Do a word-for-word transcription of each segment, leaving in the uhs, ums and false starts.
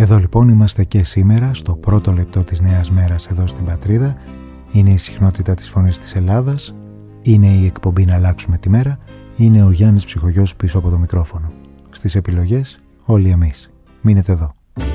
Εδώ λοιπόν είμαστε και σήμερα στο πρώτο λεπτό της νέας μέρας εδώ στην πατρίδα. Είναι η συχνότητα της Φωνής της Ελλάδας, είναι η εκπομπή «Να αλλάξουμε τη μέρα», είναι ο Γιάννης Ψυχογιός πίσω από το μικρόφωνο. Στις επιλογές όλοι εμείς. Μείνετε εδώ.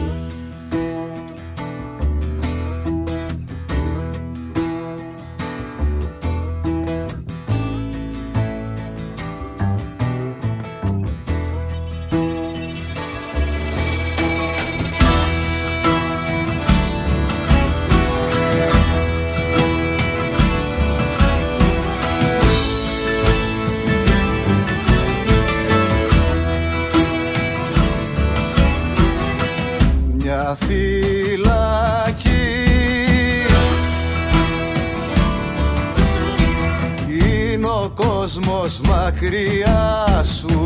Μακριά σου,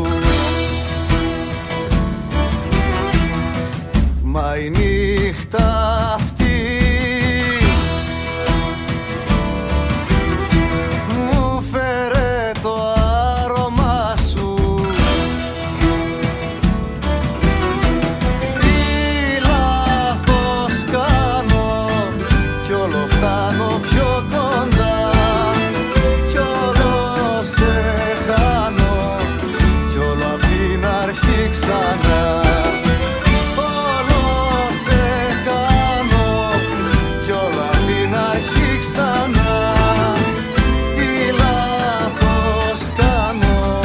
μα η νύχτα αυτή μου φέρε το άρωμά σου. Τι λάθος κάνω κι όλο φτάνω πιο κοντά. Ξανά, όλο σε κάνω κι όλα την αρχή ξανά. Τι λάθος κάνω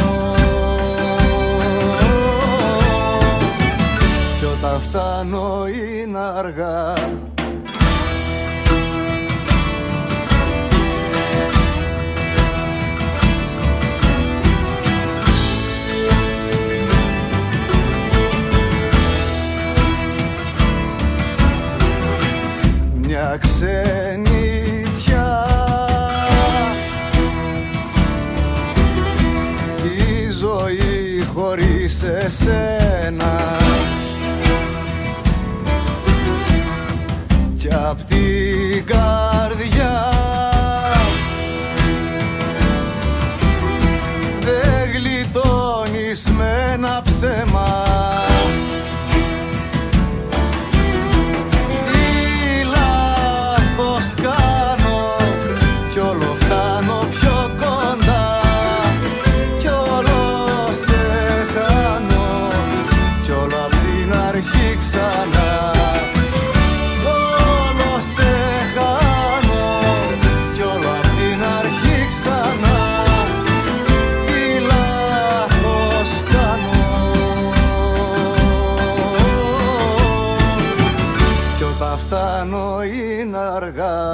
κι όταν φτάνω είναι αργά. Μια ξενιτιά, η ζωή χωρίς εσένα κι απ' την καρδιά δεν γλιτώνεις με ένα ψέμα. Κάνω κι όλο φτάνω πιο κοντά κι όλο σε κάνω κι όλο απ' την αρχή ξανά. Όλο σε κάνω κι όλο απ' την αρχή ξανά. Τι λάθος κάνω κι όταν φτάνω είναι αργά.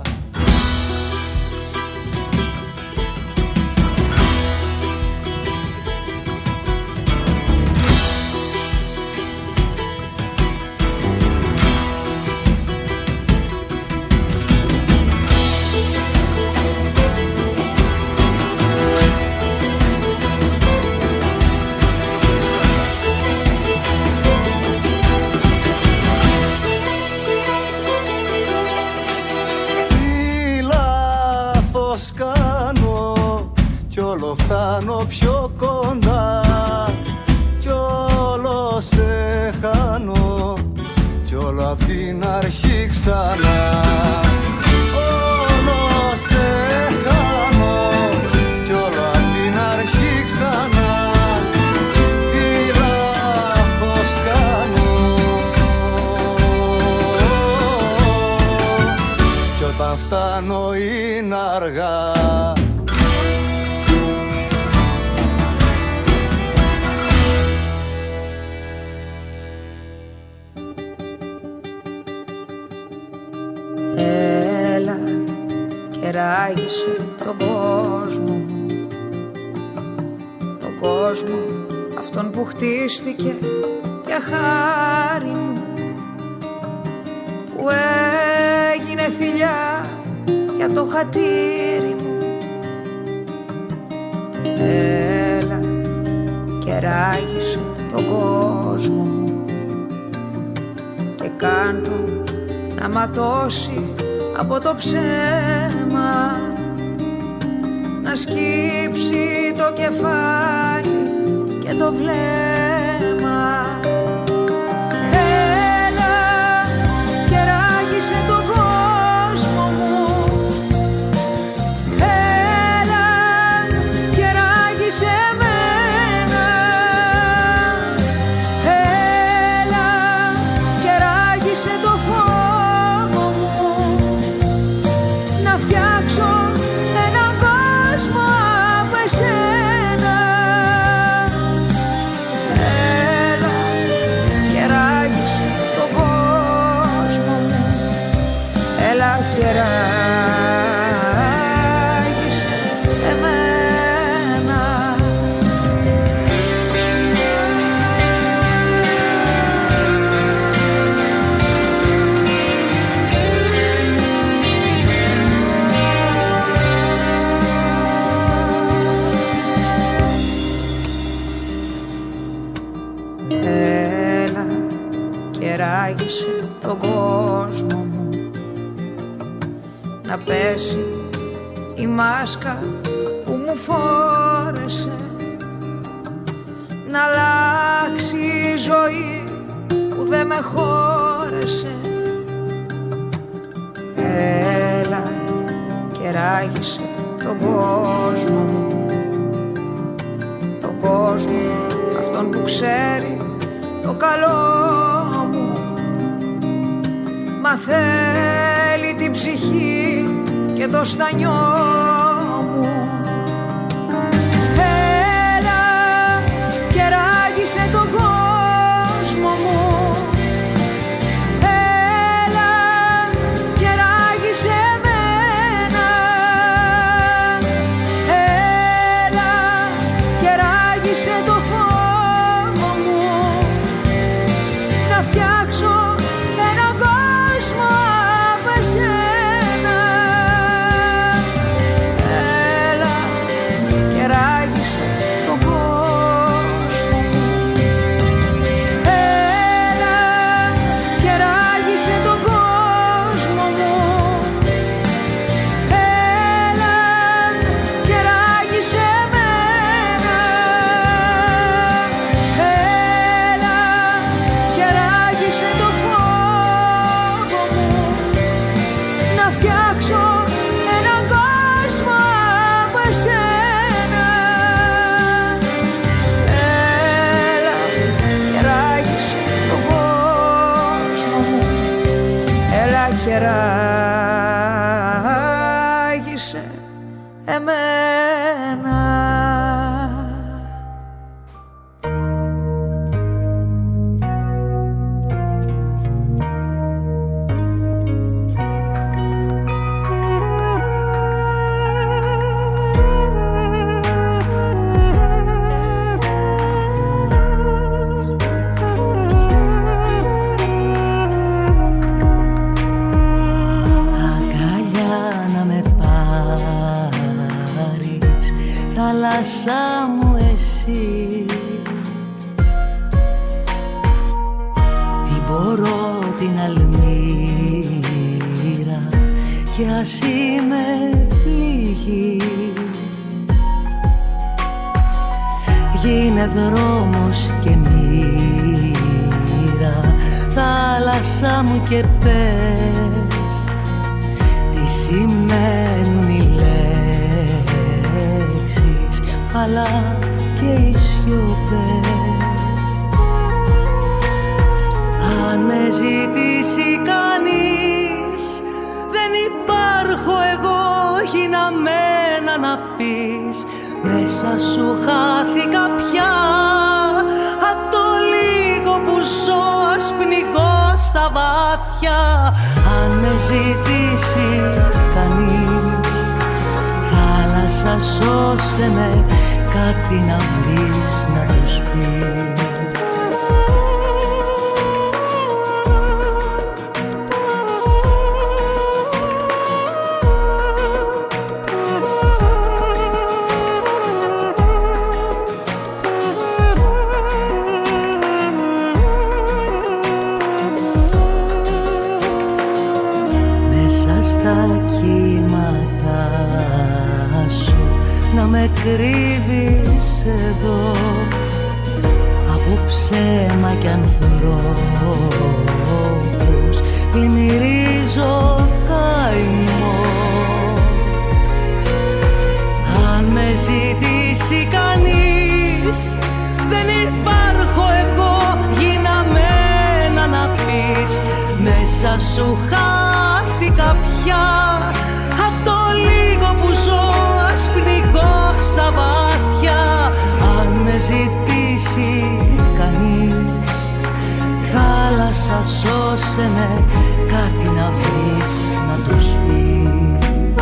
Κάνω κι όλο φτάνω πιο κοντά κι όλο σε χάνω κι όλο απ' την αρχή ξανά. Όλο σε χάνω κι όλο απ' την αρχή ξανά. Τι λάθος κάνω κι όταν φτάνω είναι αργά. Έλα και ράγισε τον κόσμο μου, τον κόσμο αυτόν που χτίστηκε για χάρη μου, που έγινε θηλιά για το χατήρι μου. Έλα και ράγισε τον κόσμο μου και κάντο να ματώσει από το ψέμα, να σκύψει το κεφάλι και το βλέμμα. Έλα φτιάξω έναν κόσμο από εσένα. Έλα και ράγισε τον κόσμο μου, έλα και ράγισε εμένα. Έλα και ράγισε τον κόσμο μου, να πέσει η μάσκα που μου φόρεσε, να αλλάξει η ζωή που δεν με χώρεσε. Έλα και ράγισε τον κόσμο μου, τον κόσμο αυτόν που ξέρει το καλό μου, μα θέλει την ψυχή και το στανιό μου. Έλα και ράγισε τον κόσμο μου, έλα και ράγισε εμένα. Έλα και ράγισε το φόβο μου, να φτιάξω έναν κόσμο από εσένα. Έλα και ράγισε τον κόσμο μου, έλα και ράγισε τον κόσμο μου, έλα και ράγισε εμένα. Έλα και ράγισε το φόβο μου, να φτιάξω έναν κόσμο από εσένα. Έλα και ράγισε τον κόσμο μου, έλα και ράγισε εμένα. Αγκαλιά να με πάρεις, θάλασσά μου εσύ. Τι μπορώ την αλμύρα κι ας είμαι πληγή. Γίνε δρόμος και μοίρα, θάλασσά μου και πες τι σημαίνουν οι λέξεις αλλά και οι σιωπές. Αν με ζητήσει κανείς, δεν υπάρχω εγώ γιναμένα να πεις. Μέσα σου χάθηκα πια, απ' το λίγο που ζω ας πνιγώ στα βάθια. Αν με ζητήσει κανείς, θάλασσα σώσε με, κάτι να βρεις να τους πεις. Με κρύβεις εδώ από ψέμα κι ανθρώπους, πλημμυρίζω καημό. Αν με ζητήσει κανείς, δεν υπάρχω εγώ γιναμένα να πεις. Μέσα σου χάθηκα πια, απ' το λίγο μέσα σώσε με, κάτι να βρεις να τους πεις.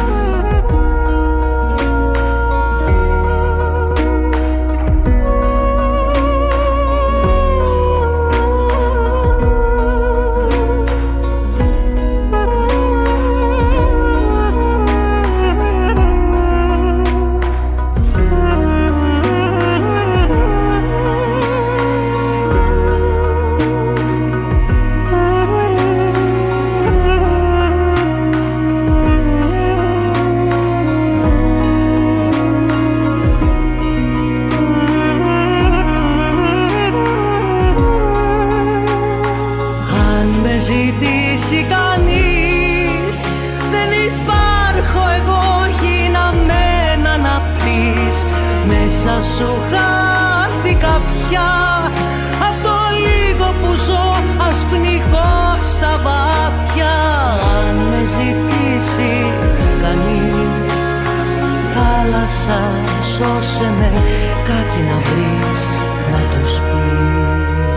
Ζητήσει κανείς, δεν υπάρχω εγώ, γίναμένα να πεις. Μέσα σου χάθηκα πια, απ' το λίγο που ζω ας πνιγώ στα βάθια. Αν με ζητήσει κανείς, θάλασσα σώσε με, κάτι να βρεις να τους πεις.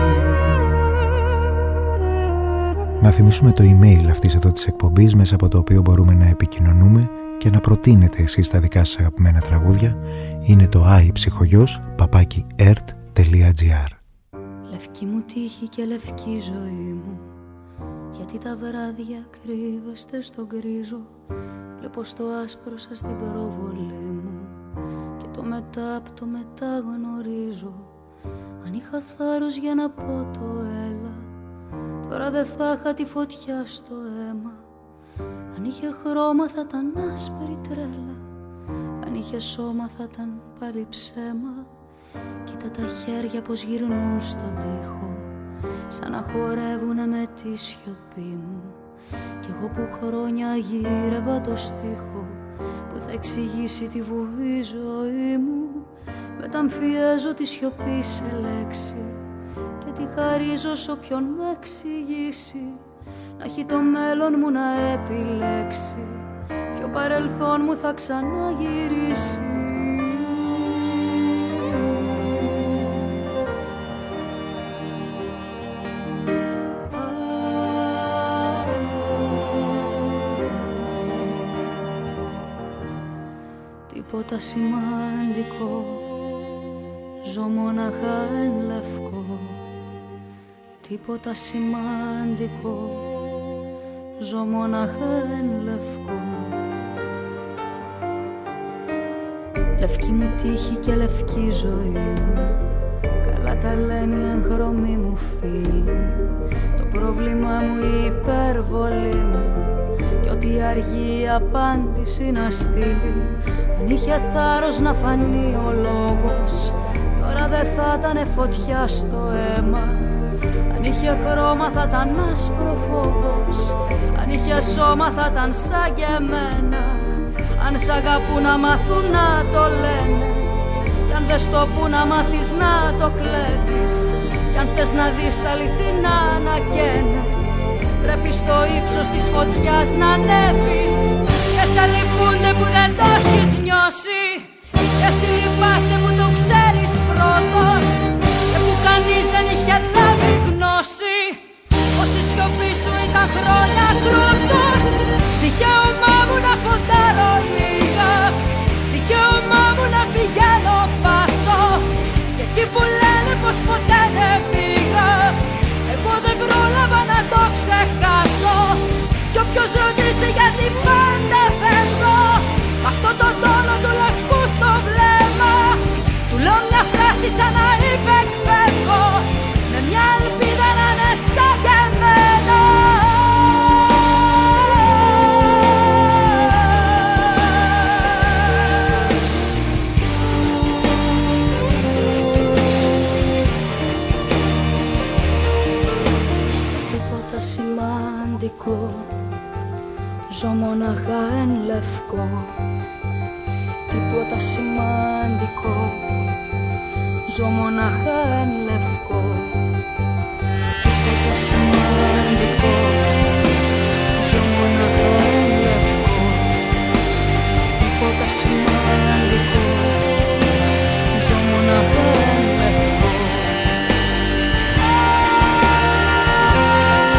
Να θυμίσουμε το email αυτής εδώ της εκπομπής, μέσα από το οποίο μπορούμε να επικοινωνούμε και να προτείνετε εσείς τα δικά σας αγαπημένα τραγούδια. Είναι το iψυχογιός παπάκι ερτ τελεία τζι άρ. Λευκή μου τύχη και λευκή ζωή μου, γιατί τα βράδια κρύβεστε στον γκρίζο. Βλέπω στο άσπρο σας την προβολή μου και το μετά απ' το μετά γνωρίζω. Αν είχα θάρρος για να πω το έλα, τώρα δεν θα είχα τη φωτιά στο αίμα. Αν είχε χρώμα θα ήταν άσπρη τρέλα, αν είχε σώμα θα ήταν πάλι ψέμα. Κοίτα τα χέρια πως γυρνούν στον τοίχο, σαν να χορεύουνε με τη σιωπή μου. Κι εγώ που χρόνια γύρευα το στίχο που θα εξηγήσει τη βουβή ζωή μου, μεταμφιέζω τη σιωπή σε λέξη και τη χαρίζω σ' όποιον με εξηγήσει. Να έχει το μέλλον μου να επιλέξει, κι ο παρελθόν μου θα ξαναγυρίσει. Τίποτα σημαντικό, ζω μοναχά εν λευκό. Τίποτα σημαντικό, ζω μοναχά εν λευκό. Λευκή μου τύχη και λευκή ζωή μου, καλά τα λένε οι εγχρωμοί μου φίλοι. Το πρόβλημά μου η υπερβολή μου, κι ό,τι αργεί η απάντηση να στείλει. Αν είχε θάρρος να φανεί ο λόγος, τώρα δεν θα ήτανε φωτιά στο αίμα. Αν είχε χρώμα θα ήταν άσπρο φόβος, αν είχε σώμα θα ήταν σαν και εμένα. Αν σ' αγαπούν να μάθουν να το λένε, κι αν δεν στο που να μάθεις να το κλέβεις, κι αν θες να δεις τα αληθινά να καίνε, πρέπει στο ύψος της φωτιάς να ανέβεις. Και σε λυπούνται που δεν το έχεις νιώσει, και εσύ λυπάσαι που το ξέρεις πρώτος, και που κανείς δεν είχε λάβει γνώση, πως η σιωπή σου ήταν χρόνια κρούτος. Δικαίωμά μου να φοντάρω λίγα, δικαίωμά μου να πηγαίνω πάσο, και εκεί που λένε πως ποτέ δεν πήγα, εγώ δεν πρόλαβα να το ξεχάσω. Κι όποιος ρωτήσει γιατί πάντα φεύγω, μ' αυτό το τόνο του λευκού στο βλέμμα, του λέω μια φράση σαν να είπε εκφεύγω, με μια ελπίδα να είναι σαν και εμένα. Τίποτα σημαντικό, ζω μοναχά εν λευκό. Τίποτα σημαντικό, ζω μοναχά εν λευκό. Τίποτα σημαντικό, ζω μοναχά εν λευκό. Τίποτα σημαντικό, ζω μοναχά εν λευκό.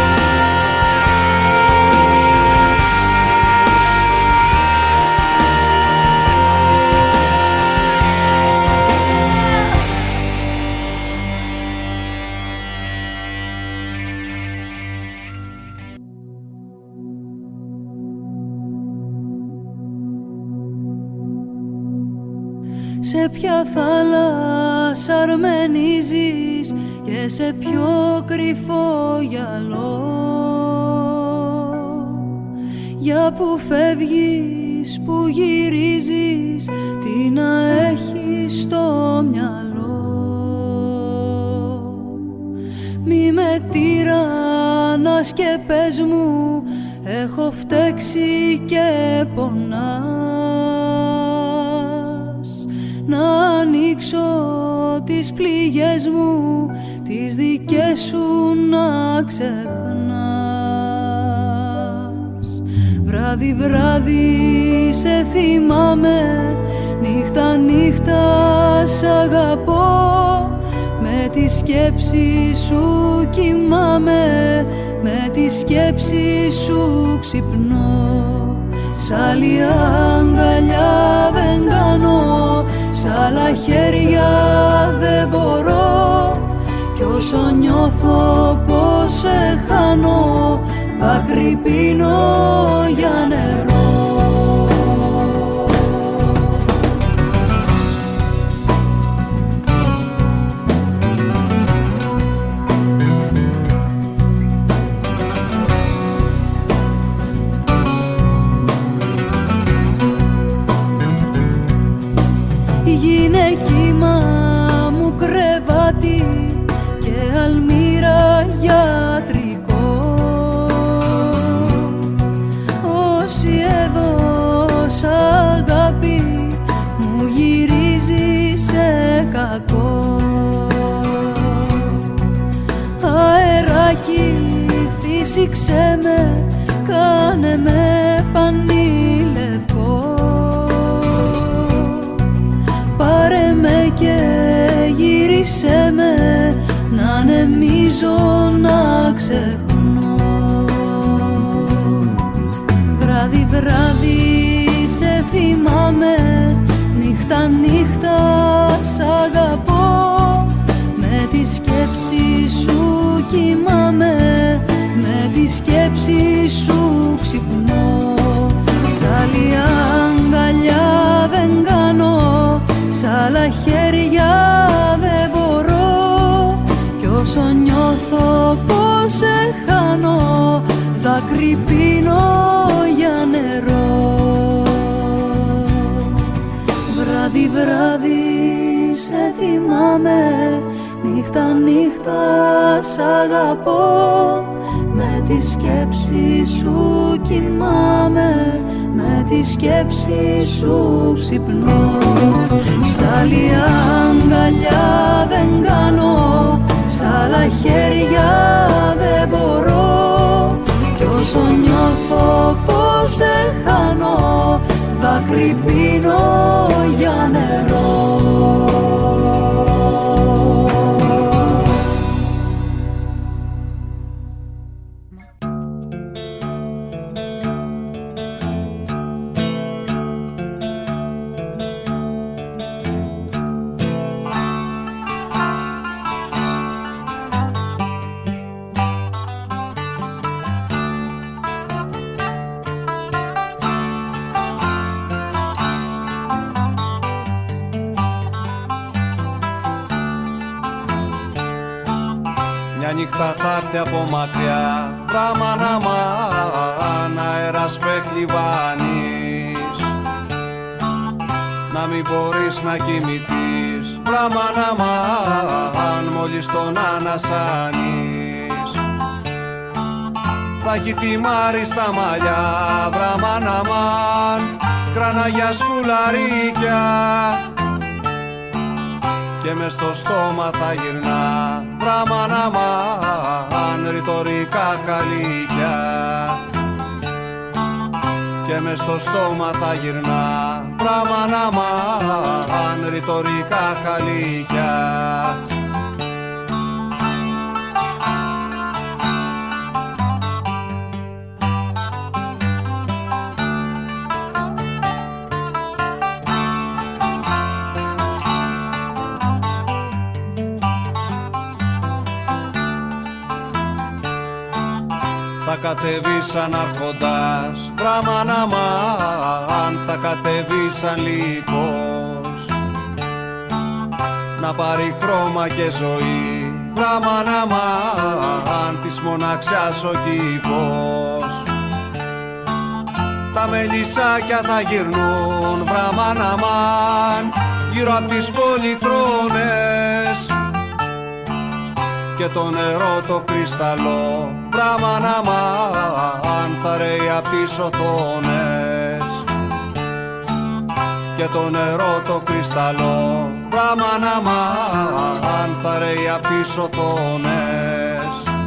σε ποια θάλασσα αρμενίζεις και σε ποιο κρυφό γυαλό. Για που φεύγεις, που γυρίζεις, τι να έχεις στο μυαλό. Μη με τυραννάς και πες μου, έχω φταίξει και πονάς. Να ανοίξω τις πληγές μου, τις δικές σου να ξεχνάς. Βράδυ βράδυ σε θυμάμαι, νύχτα νύχτα σ' αγαπώ. Με τη σκέψη σου κοιμάμαι, με τη σκέψη σου ξυπνώ. Σ' άλλη αγκαλιά δεν κάνω, σ' άλλα χέρια δεν μπορώ. Κι όσο νιώθω πως σε χάνω, δάκρυ πίνω για νερό. Γυναίκιμα μου κρεβάτι και αλμύρα γιατρικό. Όσοι έδωσα αγάπη μου γυρίζει σε κακό. Αεράκι φύσηξε με, κάνε με πανηλευκό. Πάρε με και γύρισε με, να ανεμίζω να ξεχνώ. Βράδυ βράδυ σε θυμάμαι, νύχτα νύχτα σ' αγαπώ. Με τη σκέψη σου κοιμάμαι, με τη σκέψη σου ξυπνώ. Σ' άλλη αγκαλιά δεν κάνω, σ' άλλα χέρια δεν μπορώ. Κι όσο νιώθω πως σε χάνω, δάκρυ πίνω για νερό. Βράδυ βράδυ σε θυμάμαι, νύχτα νύχτα σ' αγαπώ. Με τη σκέψη σου κοιμάμαι, με τη σκέψη σου ξυπνώ. Σ' άλλη αγκαλιά δεν κάνω, σ' άλλα χέρια δεν μπορώ. Κι όσο νιώθω πως σε χάνω, δάκρυ πίνω για νερό. νύχτα θα έρθει από μακριά, βραμαναμάν, αέρας πεχλιβάνεις. Να μην μπορείς να κοιμηθείς, βραμαναμάν, μόλις τον ανασάνεις. Θα έχει θυμάρει στα μαλλιά, βραμαναμάν, κραναγιά σκουλαρίκια. Και μες στο στόμα θα γυρνά, βραμαναμάν, ρητορικά καλύκια. Και μες στο στόμα θα γυρνά, βραμαναμάν, ρητορικά καλύκια. Θα κατεβεί σαν αρχοντάς, βραμαναμάν, θα κατεβεί σαν λύκος. να πάρει χρώμα και ζωή. Βραμάν αμάν της μοναξιάς ο κήπος. Τα μελισσάκια θα γυρνούν βραμάν αμάν γύρω απ' τις πολυθρόνες και το νερό το κρυσταλλό βραμάν αμάν θα ρέει απ' τις οθόνες και το νερό το κρυσταλλό βραμάν αμάν θα ρέει απ' τις οθόνες.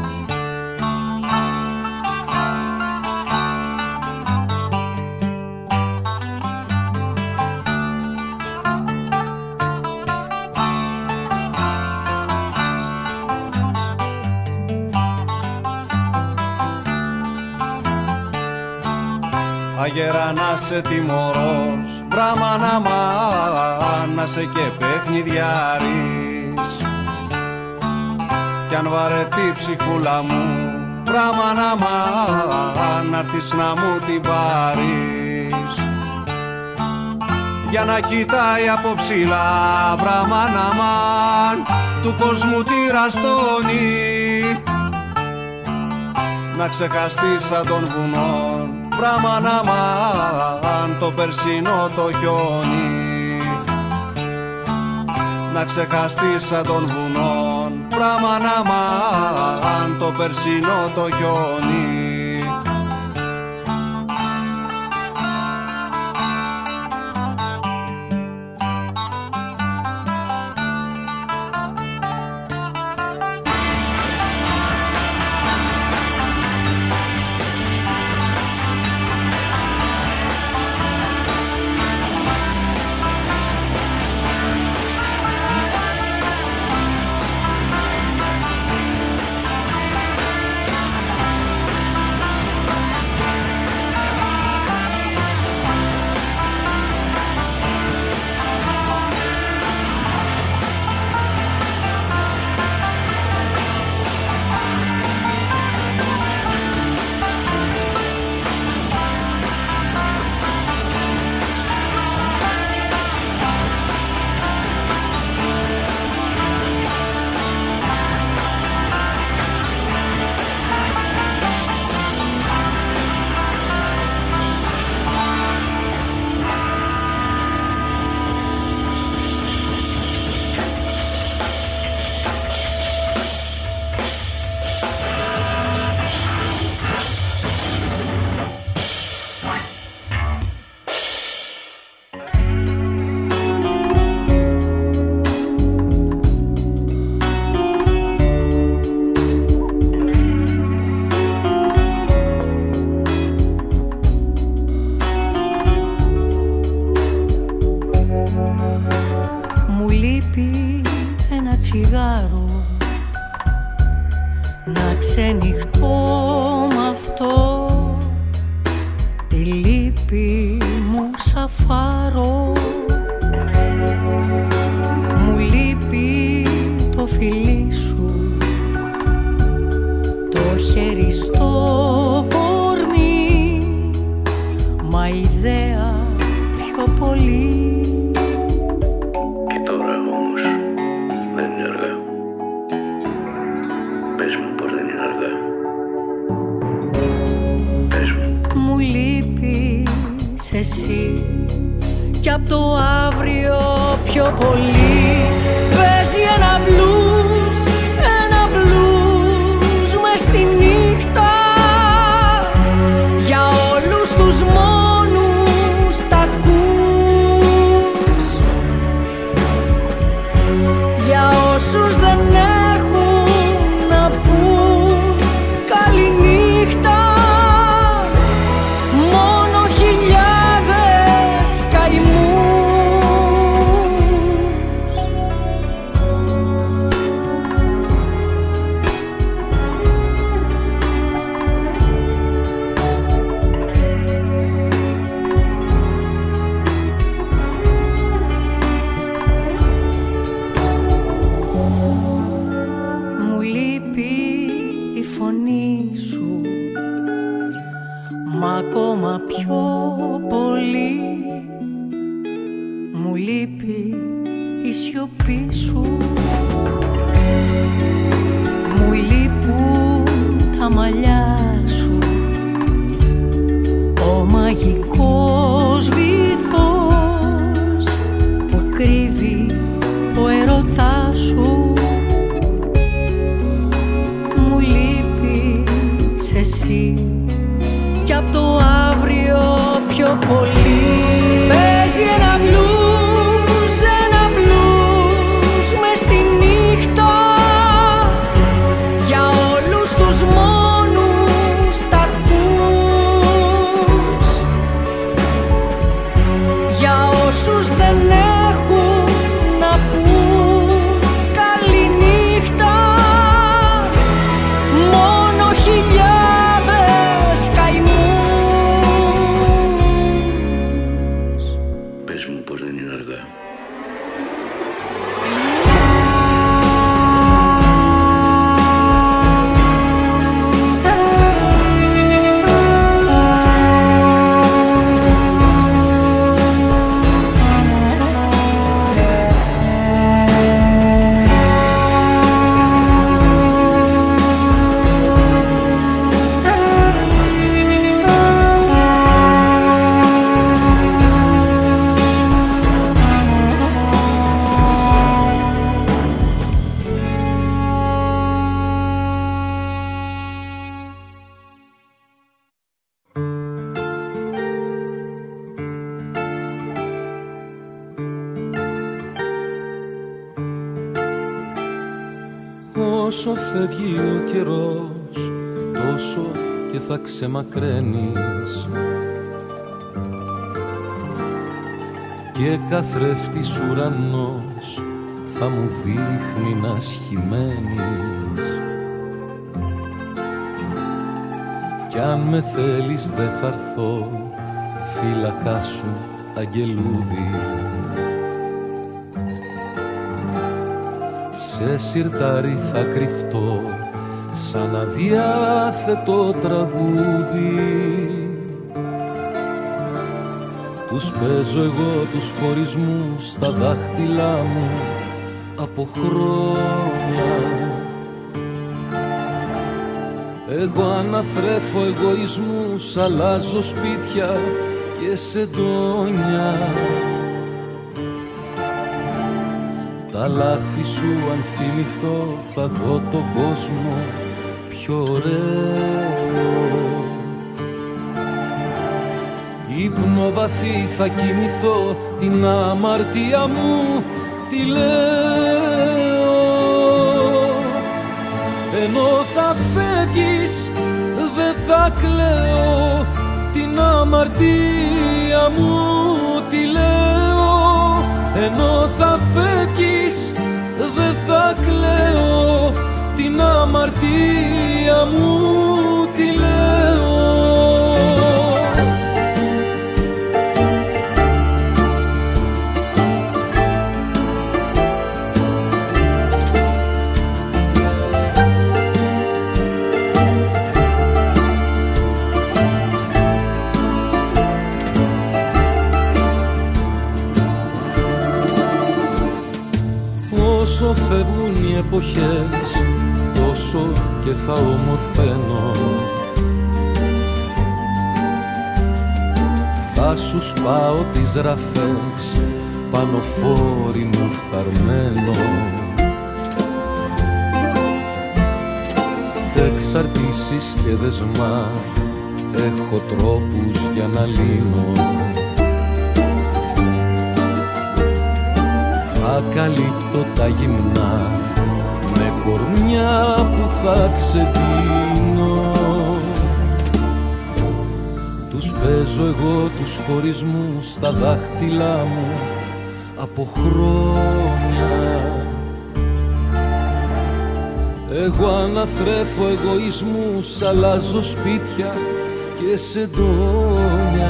Αγέρα να σε τιμωρός, βραμάν αμάν να σε και παιχνιδιάρης. Κι αν βαρεθεί ψυχούλα μου, βραμάν αμάν να'ρθεις να μου την πάρεις. Για να κοιτάει από ψηλά, βραμάν αμάν του κόσμου τη ραστόνη. Να ξεχαστείς σαν των βουνών, βραμάν αμάν το περσινό το χιόνι. Να ξεχαστείς σαν των βουνών, βραμάν αμάν το περσινό το χιόνι. σιωπή σου. Μου λείπουν τα μαλλιά σου, ο μαγικός βυθός που κρύβει ο ερωτάς σου. Μου λείπεις εσύ κι απ' το αύριο πιο πολύ. Παίζει ένα μπλουζ, ένα μπλουζ μες στη νύχτα, για όλους τους μόνους τ' ακούς, για όσους δεν έχουν να πούν καλή νύχτα, μόνο χιλιάδες καημούς. Πες μου πως δεν είναι αργά. Όσο φεύγει ο καιρός, τόσο και θα ξεμακραίνεις, και καθρέφτης ουρανός θα μου δείχνει να σχημένεις. Κι αν με θέλεις δε θα έρθω, φύλακά σου αγγελούδι, σε σιρτάρι θα κρυφτώ σαν αδιάθετο τραγούδι. Τους παίζω εγώ τους χωρισμούς στα δάχτυλά μου από χρόνια. Εγώ αναθρέφω εγωισμούς, αλλάζω σπίτια και σεντόνια. Τα λάθη σου αν θυμηθώ θα δω τον κόσμο πιο ωραίο. Ύπνο βαθύ θα κοιμηθώ, την αμαρτία μου τη λέω. Ενώ θα φεύγεις δεν θα κλαίω, την αμαρτία μου τη λέω. Ενώ θα φεύγεις δεν θα κλαίω, την αμαρτία μου τη λέω. Όσο φεύγουν οι εποχές, τόσο και θα ομορφαίνω. Θα σου σπάω τις ραφές, πάνω φόρι μου φθαρμένο. Εξαρτήσεις και δεσμά, έχω τρόπους για να λύνω. Ακαλύπτω τα γυμνά με κορμιά που θα ξεδίνω. Τους παίζω εγώ τους χωρισμούς στα δάχτυλά μου από χρόνια. Εγώ αναθρέφω εγωισμούς, αλλάζω σπίτια και σεντόνια.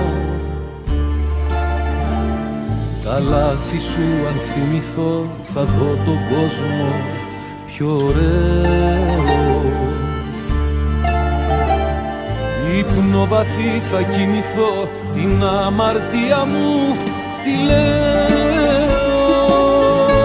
Τα λάθη σου αν θυμηθώ θα δω τον κόσμο πιο ωραίο. Ύπνο βαθύ θα κοιμηθώ, την αμαρτία μου τη λέω.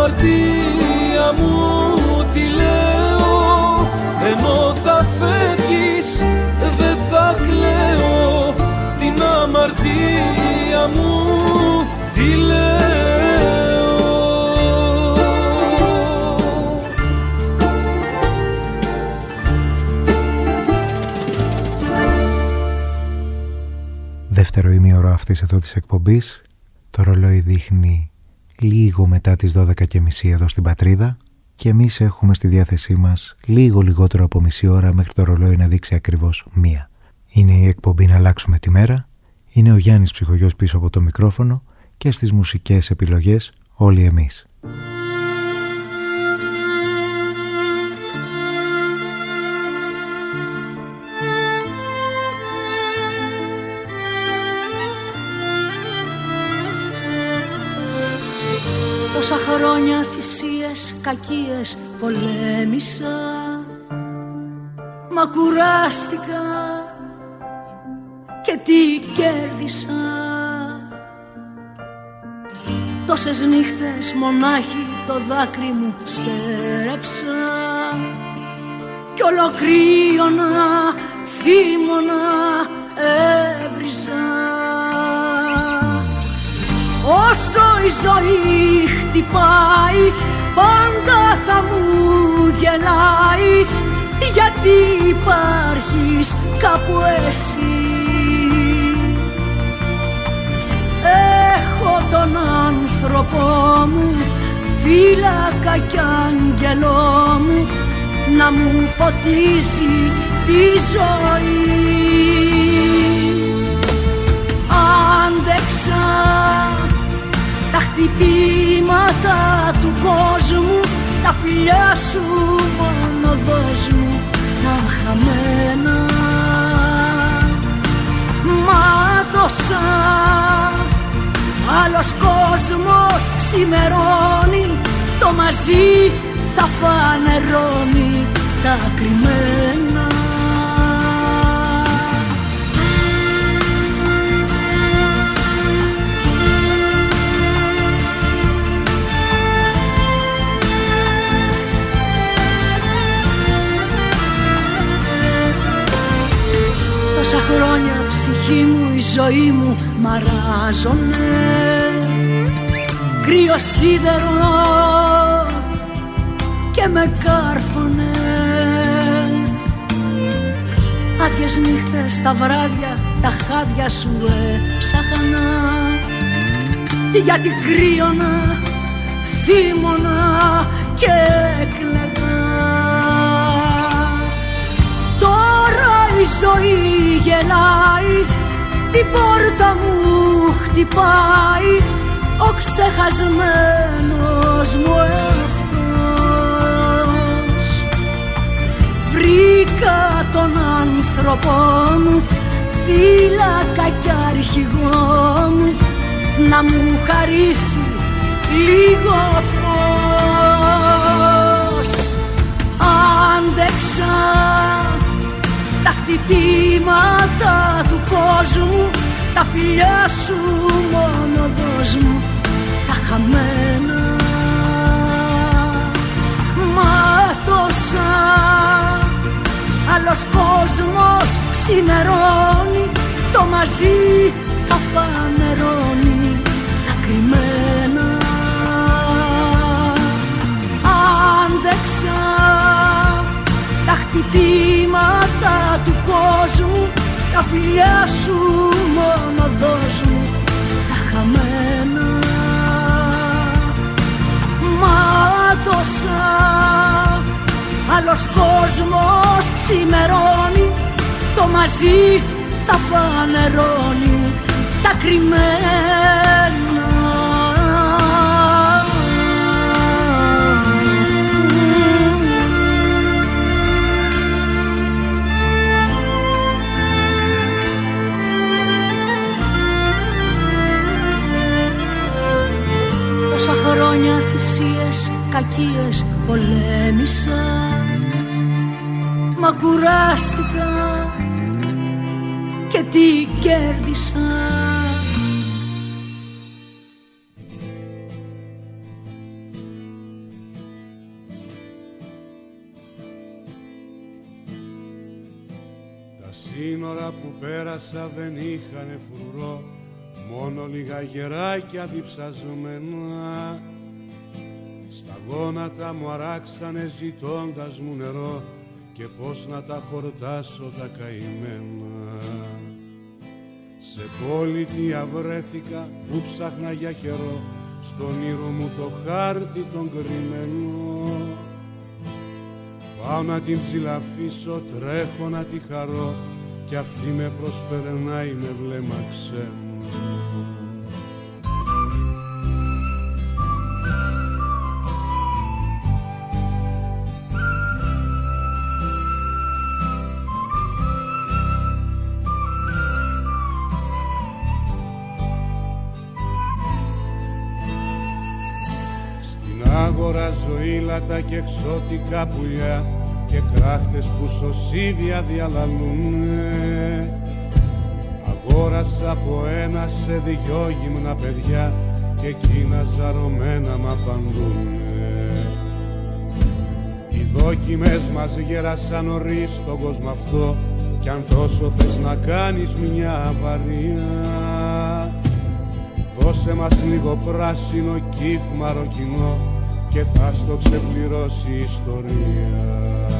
αμαρτία μου τη λέω, ενώ θα φεύγεις δεν θα κλαίω, την αμαρτία μου τη λέω. Δεύτερο ημίωρο αυτής εδώ της εκπομπής. Το ρολόι δείχνει λίγο μετά τις δώδεκα και μισή εδώ στην Πατρίδα και εμείς έχουμε στη διάθεσή μας λίγο λιγότερο από μισή ώρα μέχρι το ρολόι να δείξει ακριβώς μία. Είναι η εκπομπή «Να αλλάξουμε τη μέρα». Είναι ο Γιάννης Ψυχογιός πίσω από το μικρόφωνο και στις μουσικές επιλογές όλοι εμείς. Τόσα χρόνια θυσίες, κακίες πολέμησα, μα κουράστηκα και τι κέρδισα. Τόσες νύχτες μονάχη το δάκρυ μου στέρεψα κι ολοκρίωνα, θύμωνα, έβριζα. Όσο η ζωή χτυπάει, πάντα θα μου γελάει, γιατί υπάρχεις κάπου εσύ. Έχω τον άνθρωπό μου, φύλακα κι άγγελό μου, να μου φωτίσει τη ζωή. Άντεξα τα χτυπήματα του κόσμου, τα φιλιά σου μόνο δώσ' μου, τα χαμένα. Μάτωσα, άλλος κόσμος ξημερώνει, το μαζί θα φανερώνει τα κρυμμένα. Τόσα χρόνια ψυχή μου, η ζωή μου μαράζωνε, κρύο σίδερο και με κάρφωνε. Άδειες νύχτες, τα βράδια, τα χάδια σου έψαχανα, γιατί κρύωνα, θύμωνα και έκλαιγα. Τώρα η ζωή γελάει, την πόρτα μου χτυπάει, ο ξεχασμένος μου εαυτός. Βρήκα τον άνθρωπό μου, φύλακα κι αρχηγό μου, να μου χαρίσει λίγο φως. Άντεξα τα χτυπήματα του κόσμου, τα φιλιά σου μόνο δώσ' μου, τα χαμένα. Μάτωσα, άλλος κόσμος ξημερώνει, το μαζί θα φανερώνει τα κρυμμένα. Άντεξα τα χτυπήματα του κόσμου, τα φιλιά σου μόνο δώσ' μου, τα χαμένα. Μάτωσα, άλλος κόσμος ξημερώνει, το μαζί θα φανερώνει τα κρυμμένα. Τόσα χρόνια θυσίες, κακίες πολέμησα, μα κουράστηκα και τι κέρδισα. σύνορα που πέρασα δεν είχανε φρουρό, μόνο λίγα γεράκια διψασμένα. Στα γόνατα μου αράξανε ζητώντας μου νερό και πώς να τα χορτάσω τα καημένα. Σε πολιτεία βρέθηκα που ψάχνα για καιρό, στον ήρω μου το χάρτη τον κρυμμένο. Πάω να την ψηλαφίσω, τρέχω να τη χαρώ κι αυτή με προσπερνάει με βλέμμα ξένο. Αγοράζω ήλατα και εξώτικα πουλιά και κράχτες που σωσίδια διαλαλούνε. Αγόρασα από ένα σε δυο γυμνα παιδιά και εκείνα ζαρωμένα μ' απαντούνε. Οι δόκιμες μας γέρασαν νωρίς στον κόσμο αυτό κι αν τόσο θες να κάνεις μια αβαρία, δώσε μας λίγο πράσινο κύφ μαροκινό και θα στο ξεπληρώσει η ιστορία.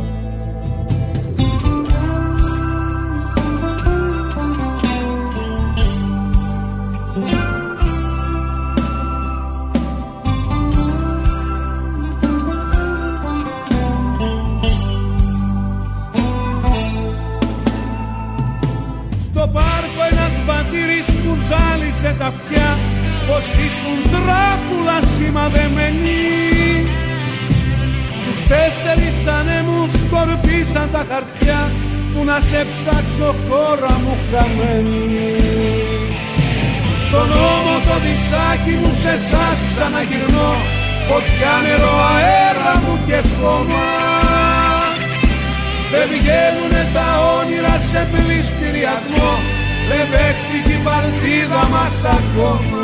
Στο πάρκο ένας μπατήρης που ζάλισε τα αυτιά, πως ήσουν τράπουλα σημαδεμένη. Στους τέσσερις ανέμους σκορπίσαν τα χαρτιά που να σε ψάξω χώρα μου χαμένη. Στον ώμο το δισάκι μου σε εσάς ξαναγυρνώ, φωτιά, νερό, αέρα μου και χώμα. Δεν βγαίνουνε τα όνειρα σε πληστηριασμό, δεν παίχτηκε η παρτίδα μας ακόμα.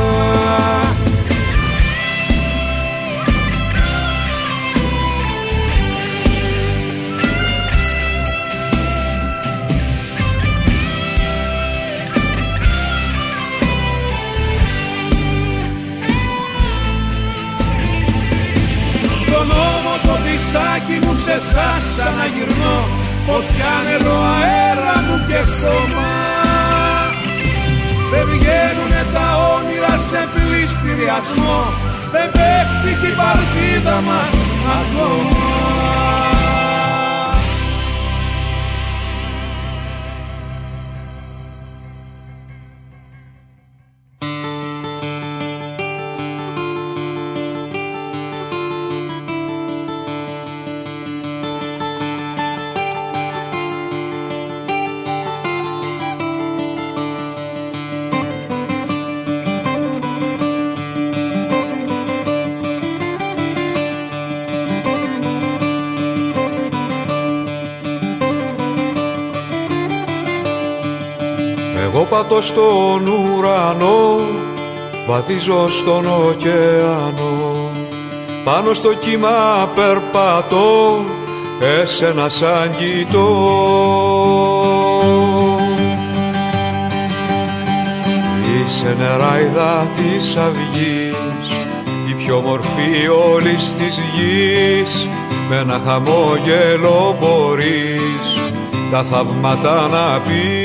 Στον ώμο το δισάκι μου σε εσάς ξαναγυρνώ, φωτιά, νερό, αέρα μου και χώμα. Δεν βγαίνουνε τα όνειρα σε πληστηριασμό, δεν παίχτηκε η παρτίδα μας ακόμα. Εγώ πατώ στον ουρανό, βαδίζω στον ωκεανό, πάνω στο κύμα περπατώ, εσένα σαν κοιτώ. Είσαι νεράιδα της αυγής, η πιο μορφή όλης της γης, με ένα χαμόγελο μπορείς τα θαύματα να πεις.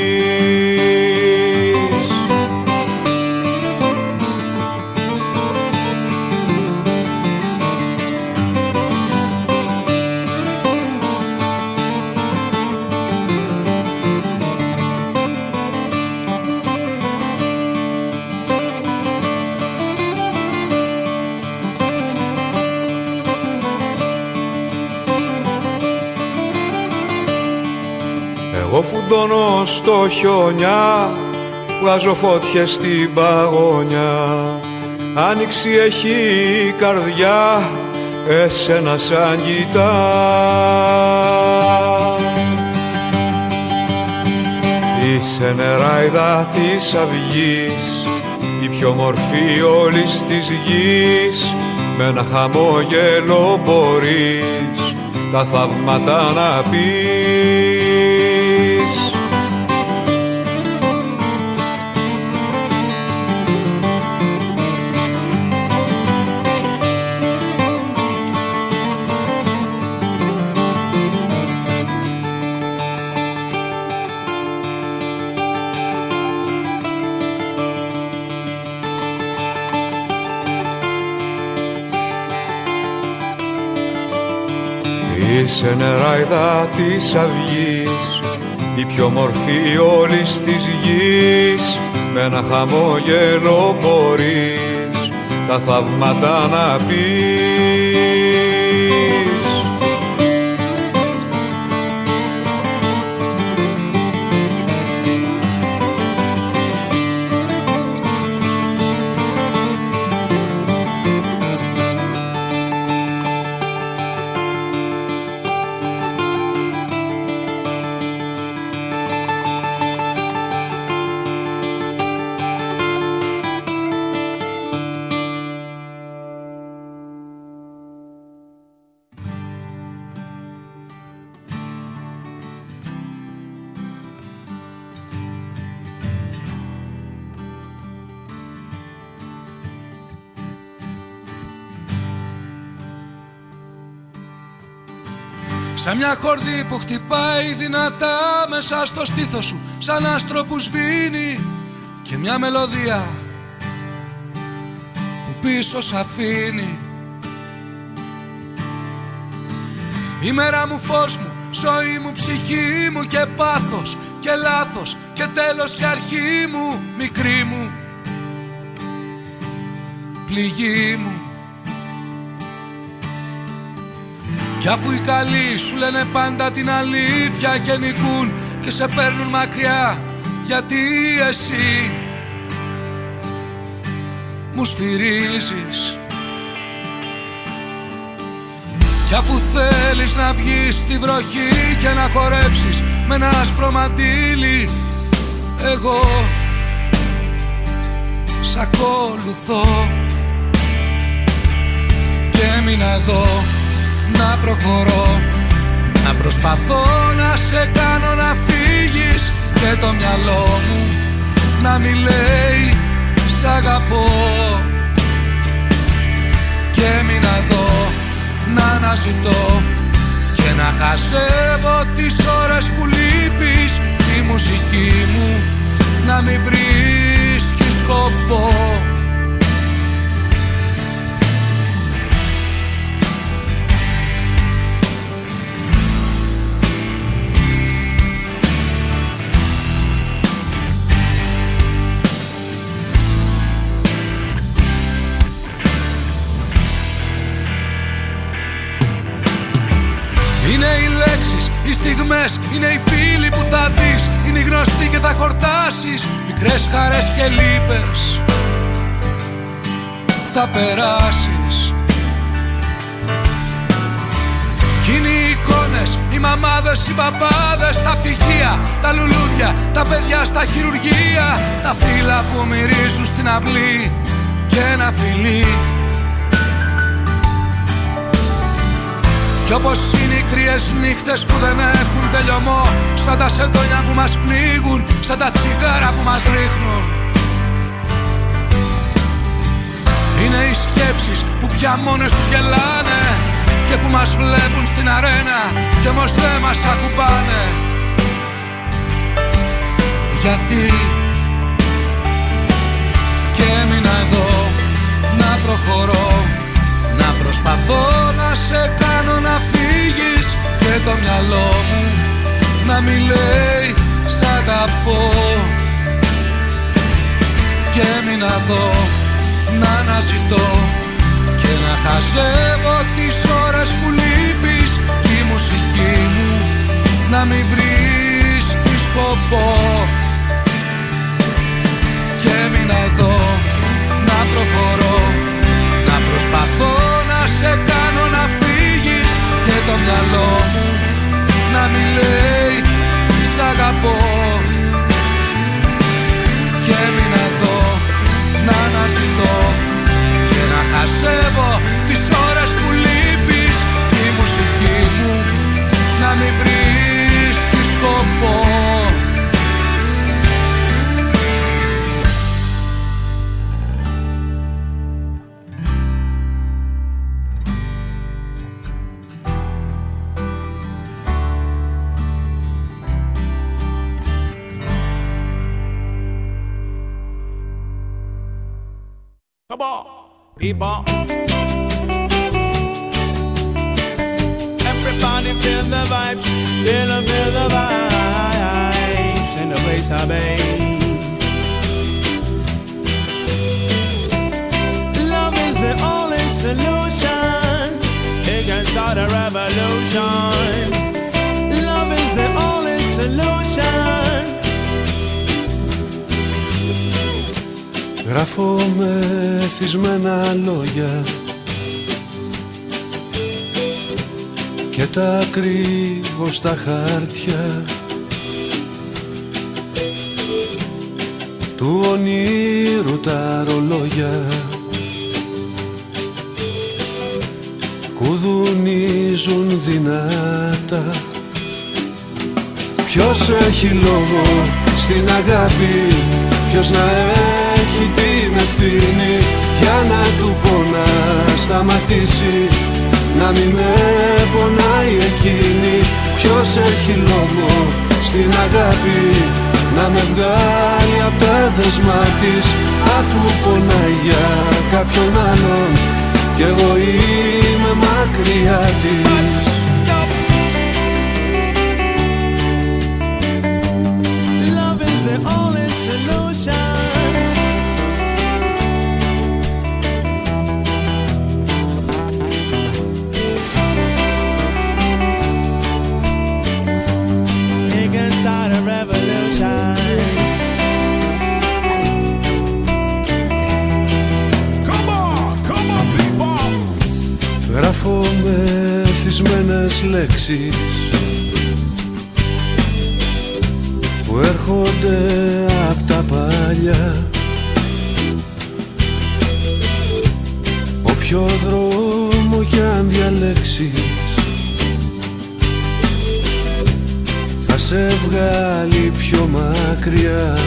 Εγώ φουντώνω στο χιόνια, βγάζω φώτιες στην παγωνιά. Άνοιξη έχει η καρδιά, εσένα σαν κοιτά. Είσαι νεράιδα της αυγής, η πιο μορφή όλης της γης, με ένα χαμόγελο μπορείς τα θαύματα να πεις. Είσαι νεράιδα της αυγής, η πιο μορφή όλης της γης. Με ένα χαμόγελο μπορείς τα θαύματα να πεις. Σαν μια χορδή που χτυπάει δυνατά μέσα στο στήθος σου, σαν άστρο που σβήνει, και μια μελωδία που πίσω σ' αφήνει. Η μέρα μου, φως μου, ζωή μου, ψυχή μου και πάθος και λάθος και τέλος και αρχή μου, μικρή μου, πληγή μου. Κι αφού οι καλοί σου λένε πάντα την αλήθεια και νικούν και σε παίρνουν μακριά, γιατί εσύ μου σφυρίζεις. Κι αφού θέλεις να βγεις στη βροχή και να χορέψεις με ένα άσπρο μαντίλι, εγώ σ' ακολουθώ. Και έμεινα εδώ να προχωρώ, να προσπαθώ να σε κάνω να φύγεις, και το μυαλό μου να μη λέει σ' αγαπώ. Και έμεινα εδώ να αναζητώ και να χασεύω τις ώρες που λείπεις, τη μουσική μου να μην βρίσκει σκοπό. Είναι οι λέξεις, οι στιγμές, είναι οι φίλοι που θα δεις, είναι οι γνωστοί και θα χορτάσεις, μικρές χαρές και λύπες θα περάσεις. Κι είναι οι εικόνες, οι μαμάδες, οι μπαμπάδες, τα πτυχία, τα λουλούδια, τα παιδιά στα χειρουργεία, τα φύλλα που μυρίζουν στην αυλή και ένα φιλί. Κι όπως είναι οι κρύες νύχτες που δεν έχουν τελειωμό, σαν τα σεντόνια που μας πνίγουν, σαν τα τσιγάρα που μας ρίχνουν. Είναι οι σκέψεις που πια μόνες τους γελάνε και που μας βλέπουν στην αρένα κι όμως δεν μας ακουμπάνε. Γιατί και έμεινα εδώ να προχωρώ, να προσπαθώ να σε κάνω να φύγεις, και το μυαλό μου να μη λέει σ' αγαπώ. Και έμεινα εδώ να αναζητώ και να χαζεύω τις ώρες που λείπεις, και η μουσική μου να μην βρίσκει σκοπό. Και έμεινα εδώ να προχωρώ, να προσπαθώ να σε κάνω να φύγεις, και το μυαλό μου να μην λέει σ' αγαπώ. Και έμεινα εδώ να αναζητώ και να χασεύω τις ώρες που λείπεις, και η μουσική μου να μην βρίσκει σκοπό. Come on, people. Everybody. everybody feel the vibes, feel the, feel the vibes in the place I be. Love is the only solution. It can start a revolution. Love is the only solution. Γράφω με εθισμένα λόγια και τα κρύβω στα χάρτια του ονείρου τα ρολόγια κουδουνίζουν δυνατά. Ποιος έχει λόγο στην αγάπη, ποιος να έχει την ευθύνη για να του πω να σταματήσει, να μην με πονάει εκείνη. Ποιος έχει λόγο στην αγάπη να με βγάλει απ' τα δεσμά της, αφού πονάει για κάποιον άλλον κι εγώ είμαι μακριά της. Love is the only solution. It can start a revolution. Come on, come on people. Γράφω με θυσμένες λέξεις που έρχονται απ' τα παλιά. Όποιο δρόμο κι αν διαλέξεις θα σε βγάλει πιο μακριά.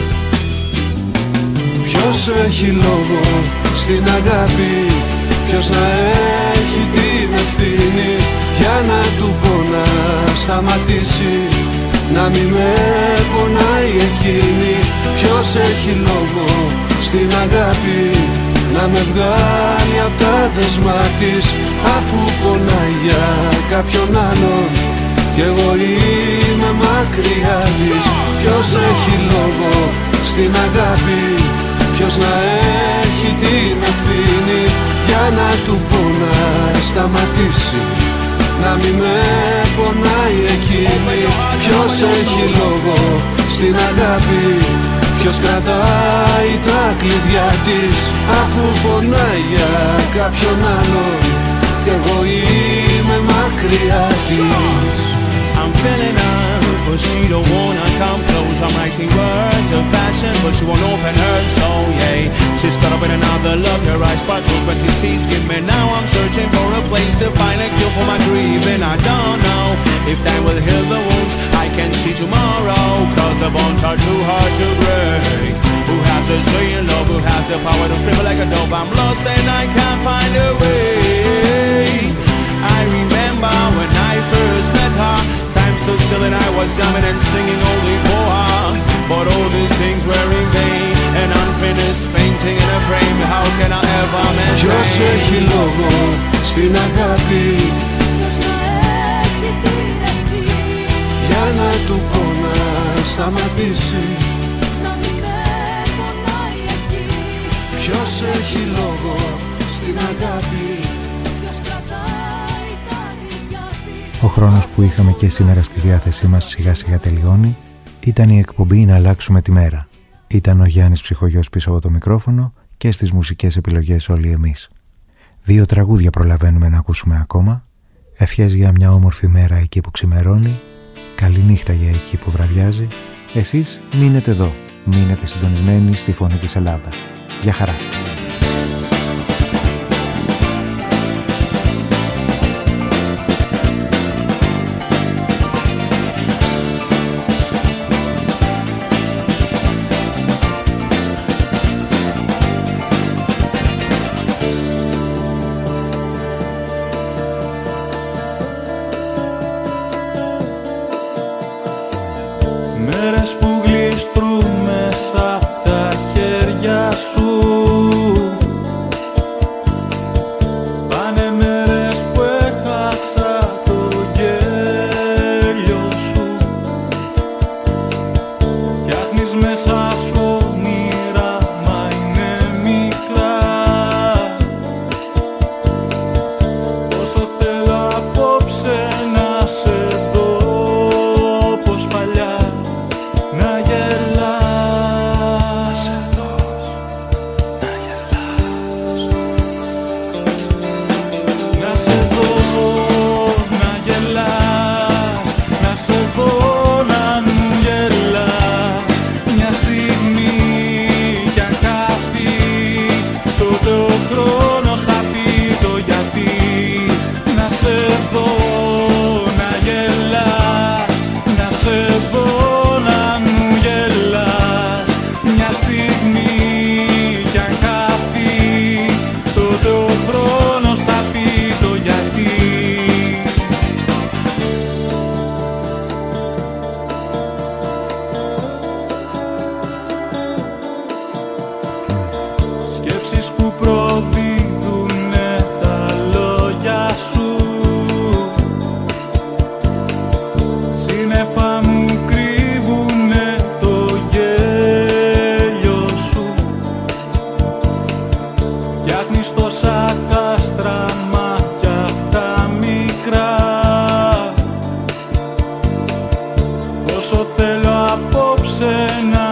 Ποιος έχει λόγο στην αγάπη, ποιος να έχει την ευθύνη για να του πω να σταματήσει, να μην με πονάει εκείνη. Ποιος έχει λόγο στην αγάπη να με βγάλει απ' τα δεσμά της, αφού πονάει για κάποιον άλλον κι εγώ είμαι μακριά της. Ποιος έχει λόγο στην αγάπη, ποιος να έχει την ευθύνη για να του πω να σταματήσει, να μην με πονάει εκείνη. Ποιος έχει λόγο στην αγάπη, ποιος κρατάει τα κλειδιά της, αφού πονάει για κάποιον άλλον κι εγώ είμαι μακριά της. I'm feeling up, but she don't wanna come close. I'm writing words of passion, but she won't open her soul, yeah. She's caught up in another love, her eyes sparkles when she sees me. Now I'm searching for a place to find a cure for my grieving. I don't know if time will heal the wounds. I can see tomorrow, cause the bones are too hard to break. Who has a say in love, who has the power to flip like a dove? I'm lost and I can't find a way. I remember when I first met her, time stood still and I was jamming and singing only for her. But all these things were in vain, an unfinished painting in a frame. How can I ever maintain? Ποιος έχει λόγο στην αγάπη, ποιος να έχει την ευθύνη για να του πω να σταματήσει, να μην με πονάει εκείνη. Ποιος έχει λόγο στην αγάπη. Ο χρόνος που είχαμε και σήμερα στη διάθεσή μας σιγά σιγά τελειώνει. Ήταν η εκπομπή «Να αλλάξουμε τη μέρα». Ήταν ο Γιάννης Ψυχογιός πίσω από το μικρόφωνο και στις μουσικές επιλογές όλοι εμείς. Δύο τραγούδια προλαβαίνουμε να ακούσουμε ακόμα. Ευχές για μια όμορφη μέρα εκεί που ξημερώνει. Καλή νύχτα για εκεί που βραδιάζει. Εσείς μείνετε εδώ. Μείνετε συντονισμένοι στη Φωνή της Ελλάδας. Γεια χαρά. Μέρες που γλιστρούν μέσα απ' τα χέρια σου, πάνε μέρες που έχασα το γέλιο. Τόσο θέλω απόψε να